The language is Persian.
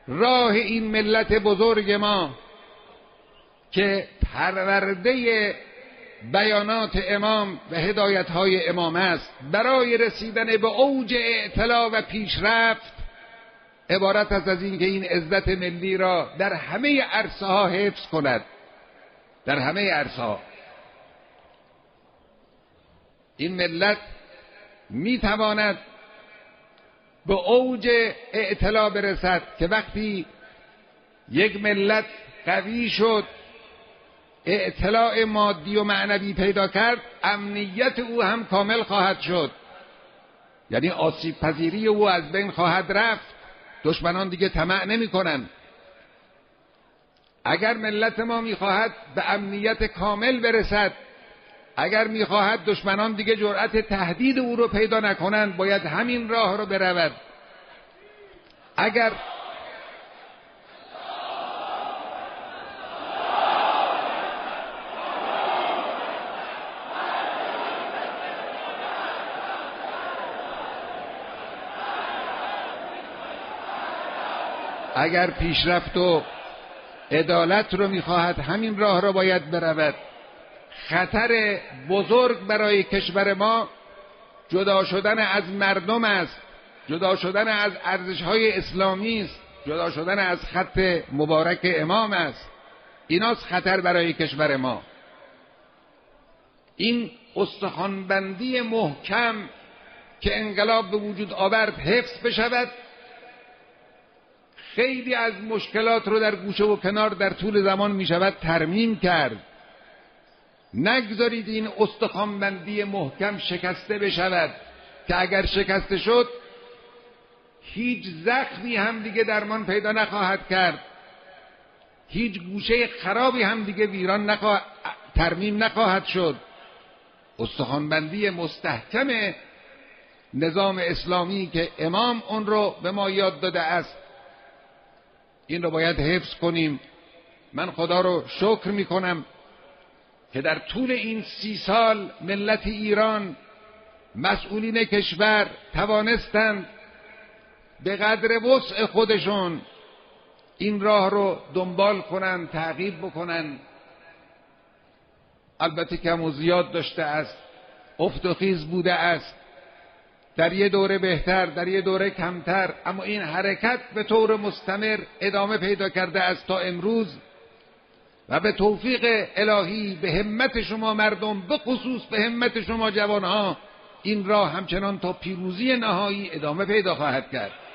راه این ملت بزرگ ما که پرورده بیانات امام و هدایت‌های امام است، برای رسیدن به اوج اعتلا و پیشرفت عبارت است از این که این عزت ملی را در همه عرصه‌ها حفظ کند. در همه عرصه‌ها این ملت میتواند به اوج اعتلا برسد که وقتی یک ملت قوی شد، اعتلاع مادی و معنوی پیدا کرد، امنیت او هم کامل خواهد شد، یعنی آسیب پذیری او از بین خواهد رفت. دشمنان دیگه طمع نمی کنند. اگر ملت ما میخواهد به امنیت کامل برسد، اگر میخواهد دشمنان دیگه جرأت تهدید او رو پیدا نکنند، باید همین راه رو برود. اگر پیشرفت و عدالت رو میخواهد، همین راه رو باید برود. خطر بزرگ برای کشور ما جدا شدن از مردم است، جدا شدن از ارزش‌های اسلامی است، جدا شدن از خط مبارک امام است. ایناست خطر برای کشور ما. این استخوان‌بندی محکم که انقلاب به وجود آورد حفظ بشود. خیلی از مشکلات رو در گوشه و کنار در طول زمان می شود ترمیم کرد. نگذارید این استخوان‌بندی محکم شکسته بشود که اگر شکسته شد هیچ زخمی هم دیگه درمان پیدا نخواهد کرد، هیچ گوشه خرابی هم دیگه ویران ترمیم نخواهد شد. استخوان‌بندی مستحکم نظام اسلامی که امام اون رو به ما یاد داده است، این رو باید حفظ کنیم. من خدا رو شکر می کنم که در طول این 30 سال ملت ایران، مسئولین کشور توانستند به قدر وسع خودشون این راه رو دنبال کنن، تعقیب بکنن. البته کم و زیاد داشته است، افت و خیز بوده است، در یه دوره بهتر، در یه دوره کمتر، اما این حرکت به طور مستمر ادامه پیدا کرده است تا امروز و به توفیق الهی، به همت شما مردم، به خصوص به همت شما جوانها، این راه همچنان تا پیروزی نهایی ادامه پیدا خواهد کرد.